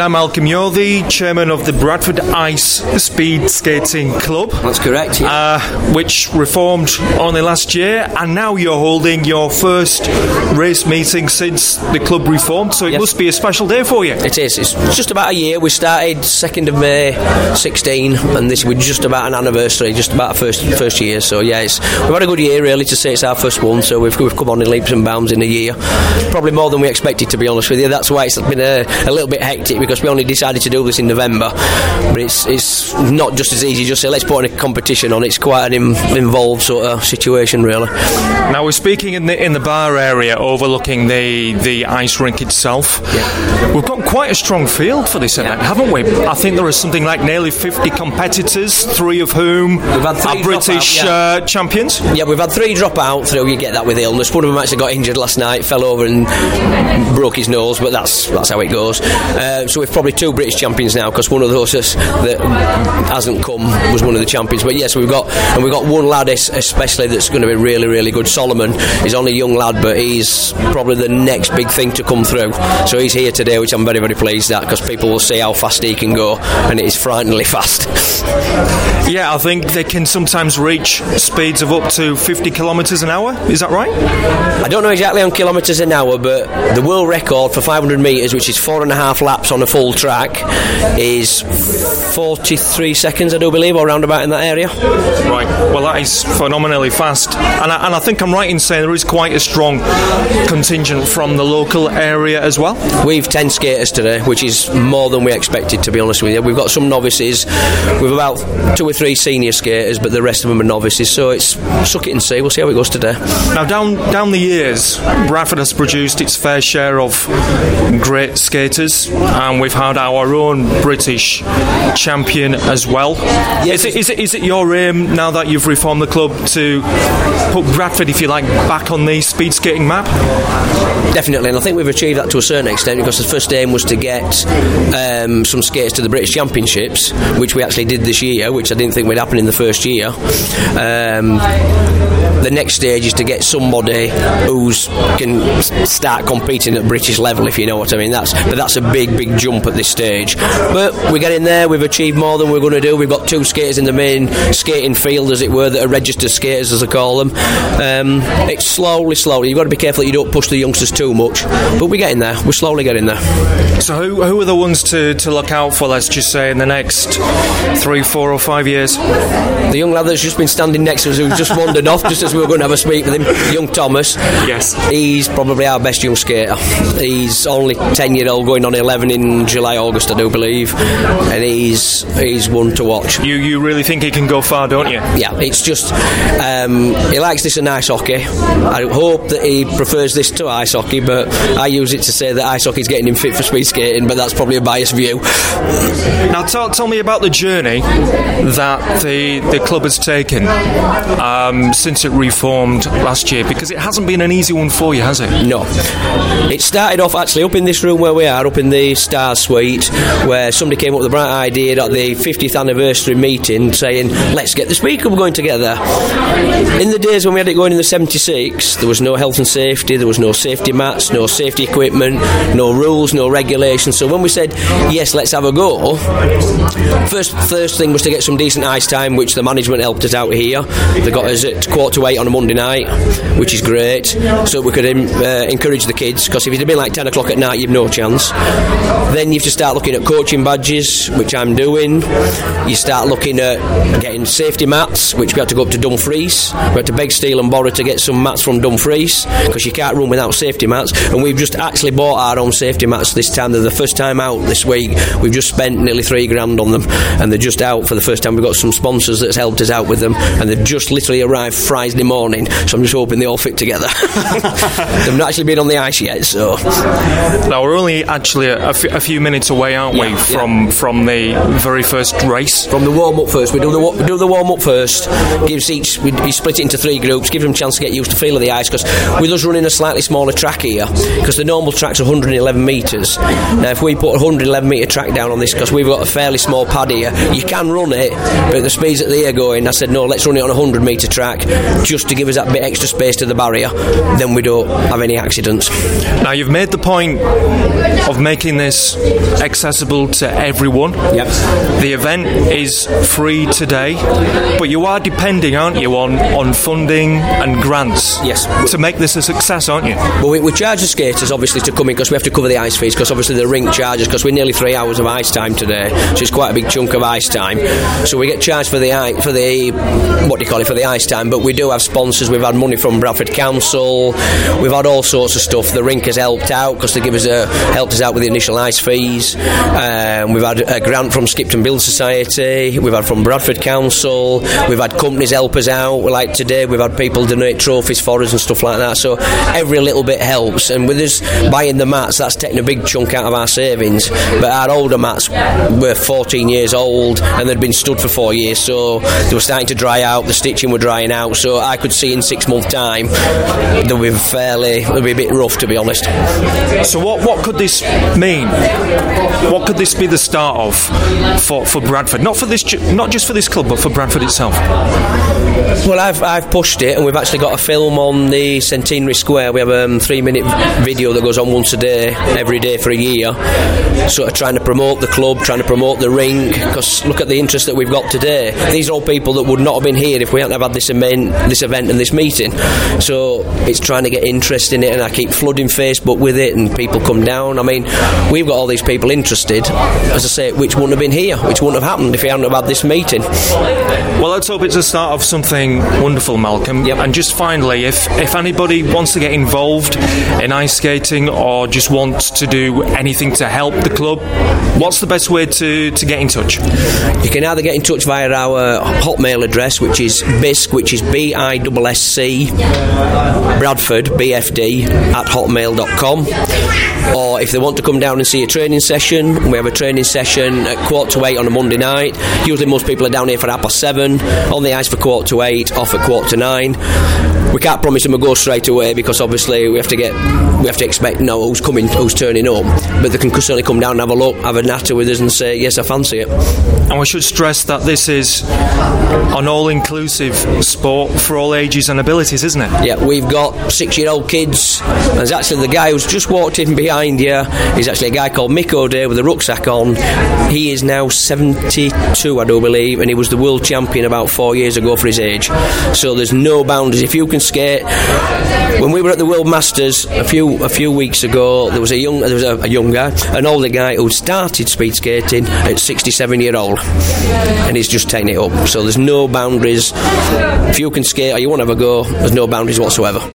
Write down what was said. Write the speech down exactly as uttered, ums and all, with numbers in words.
Now, Malcolm, you're the chairman of the Bradford Ice Speed Skating Club. That's correct, yeah. Uh, which reformed only last year, and now you're holding your first race meeting since the club reformed, so it yes. must be a special day for you. It is. It's just about a year. We started second of May sixteen, and this we're just about an anniversary, just about our first first year. So yeah, it's, we've had a good year really to say it's our first one. So we've we've come on in leaps and bounds in a year, probably more than we expected, to be honest with you. That's why it's been a, a little bit hectic, because we only decided to do this in November. But it's it's not just as easy just say let's put in a competition on. It's quite an im- involved sort of situation really. Now we're speaking in the in the bar area overlooking the the ice rink itself. Yeah. We've got quite a strong field for this event, yeah. haven't we? I think there are something like nearly fifty competitors, three of whom we've had three are British out, yeah. uh, champions. Yeah, we've had three drop out through. You get that with illness. One of them actually got injured last night, fell over and broke his nose, but that's that's how it goes. Uh, so we've probably two British champions now, because one of those that hasn't come was one of the champions. But yes, we've got and we've got one lad especially that's going to be really, really good. Solomon is only a young lad, but he's probably the next big thing to come through. So he's here today, which I'm very, very pleased at, because people will see how fast he can go, and it is frighteningly fast. Yeah, I think they can sometimes reach speeds of up to fifty kilometres an hour. Is that right? I don't know exactly on kilometres an hour, but the world record for five hundred metres, which is four and a half laps on a full track, is forty-three seconds, I do believe, or round about in that area. Right. Well, that is phenomenally fast, and I, and I think I'm right in saying there is quite a strong contingent from the local area as well. We've ten skaters today, which is more than we expected, to be honest with you. We've got some novices, we've about two or three senior skaters, but the rest of them are novices, so it's suck it and see. We'll see how it goes today. Now, down down the years, Bradford has produced its fair share of great skaters, and we've had our own British champion as well. Yes. Is it, is it is it your aim, now that you've reformed the club, to put Bradford, if you like, back on the speed skating map? Definitely, and I think we've achieved that to a certain extent, because the first aim was to get um, some skaters to the British Championships, which we actually did this year, which I didn't think would happen in the first year. Um, the next stage is to get somebody who's can start competing at British level, if you know what I mean. That's but that's a big, big jump at this stage. But we're getting there. We've achieved more than we're going to do. We've got two skaters in the main skating field, as it were, that are registered skaters, as I call them. Um, it's slowly, slowly. You've got to be careful that you don't push the youngsters too much. But we're getting there. We're slowly getting there. So who, who are the ones to, to look out for, let's just say, in the next three, four or five years? The young lad that's just been standing next to us, who's just wandered off just as we were going to have a speak with him, young Thomas. Yes. He's probably our best young skater. He's only ten year old, going on eleven in July, August, I do believe. And he's he's one to watch. You you really think he can go far, don't you? Yeah, it's just um, he likes this in ice hockey. I hope that he prefers this to ice hockey, but I use it to say that ice hockey is getting him fit for speed skating, but that's probably a biased view. Now tell, tell me about the journey that the, the club has taken um, since it reformed last year, because it hasn't been an easy one for you, has it? No. It started off actually up in this room where we are, up in the Star Suite, where somebody came up with a bright idea at the fiftieth anniversary meeting saying, let's get the speed club going together. In the days when we had it going in the seventy-six, there was no health and safety, there was no safety mats, no safety equipment, no rules, no regulations. So when we said, yes, let's have a go, first first thing was to get some decent ice time, which the management helped us out here. They got us at quarter to eight on a Monday night, which is great, so we could uh, encourage the kids, because if it had been like ten o'clock at night, you've no chance. Then you have to start looking at coaching badges, which I'm doing. You start looking at getting safety mats, which we had to go up to Dumfries. We had to beg, steal and borrow to get some mats from Dumfries, because you can't run without safety mats. And we've just actually bought our own safety mats this time. They're the first time out this week. We've just spent nearly three grand on them, and they're just out for the first time. We've got some sponsors that's helped us out with them, and they've just literally arrived Friday morning, so I'm just hoping they all fit together. They've not actually been on the ice yet, so... Now, we're only actually a, a, f- a few minutes away, aren't we, yeah, from yeah. from the very first race? From the warm-up first. We do the we do the warm-up first, gives each... We, we split it into three groups, give them a chance to get used to the feel of the ice, because with us running a slightly smaller track here, because the normal track's one hundred eleven metres. Now, if we put a one hundred eleven metre track down on this, because we've got a fairly small pad here, you can run it, but at the speeds that they are going, I said, no, let's run it on a one hundred metre track, just to give us that bit extra space to the barrier, then we don't have any accidents. Now, you've made the point of making this is accessible to everyone. Yep. The event is free today, but you are depending, aren't you, on, on funding and grants yes. to make this a success, aren't you? Well, we, we charge the skaters, obviously, to come in because we have to cover the ice fees, because obviously the rink charges, because we're nearly three hours of ice time today, so it's quite a big chunk of ice time. So we get charged for the for the what do you call it for the ice time, but we do have sponsors. We've had money from Bradford Council, we've had all sorts of stuff. The rink has helped out because they give us a helped us out with the initial ice fees. Um, we've had a grant from Skipton Build Society, we've had from Bradford Council, we've had companies help us out, like today we've had people donate trophies for us and stuff like that, so every little bit helps. And with us buying the mats, that's taking a big chunk out of our savings, but our older mats were fourteen years old and they'd been stood for four years, so they were starting to dry out, the stitching were drying out, so I could see in six months time they'll be fairly they'll be a bit rough, to be honest. So what what could this mean? What could this be the start of for, for Bradford? Not for this, not just for this club, but for Bradford itself. Well, I've I've pushed it, and we've actually got a film on the Centenary Square. We have a um, three minute video that goes on once a day, every day for a year, sort of trying to promote the club, trying to promote the rink, because look at the interest that we've got today. These are all people that would not have been here if we hadn't have had this event, this event and this meeting. So it's trying to get interest in it, and I keep flooding Facebook with it, and people come down. I mean, we've got all these people interested, as I say, which wouldn't have been here, which wouldn't have happened if we hadn't have had this meeting. Well, let's hope it's the start of something wonderful, Malcolm. Yep. And just finally, if, if anybody wants to get involved in ice skating or just wants to do anything to help the club, what's the best way to, to get in touch? You can either get in touch via our Hotmail address, which is bisc, which is B I S S C Bradford B F D at hotmail dot com, or if they want to come down and see a training session, we have a training session at quarter to eight on a Monday night. Usually most people are down here for half past seven, on the ice for quarter to eight, off at quarter to nine. We can't promise them a go straight away because obviously we have to get we have to expect to know who's coming, who's turning up, but they can certainly come down and have a look, have a natter with us and say yes, I fancy it. And we should stress that this is an all-inclusive sport for all ages and abilities, isn't it? Yeah, we've got six-year-old kids. There's actually the guy who's just walked in behind you. He's actually a guy called Mick O'Day with a rucksack on. He is now seventy-two, I do believe, and he was the world champion about four years ago for his age. So there's no boundaries. If you can skate, when we were at the World Masters a few a few weeks ago, there was a young there was a, a young guy, an older guy who started speed skating at sixty-seven year old, and he's just taking it up. So there's no boundaries. If you can skate or you want to have a go, there's no boundaries whatsoever.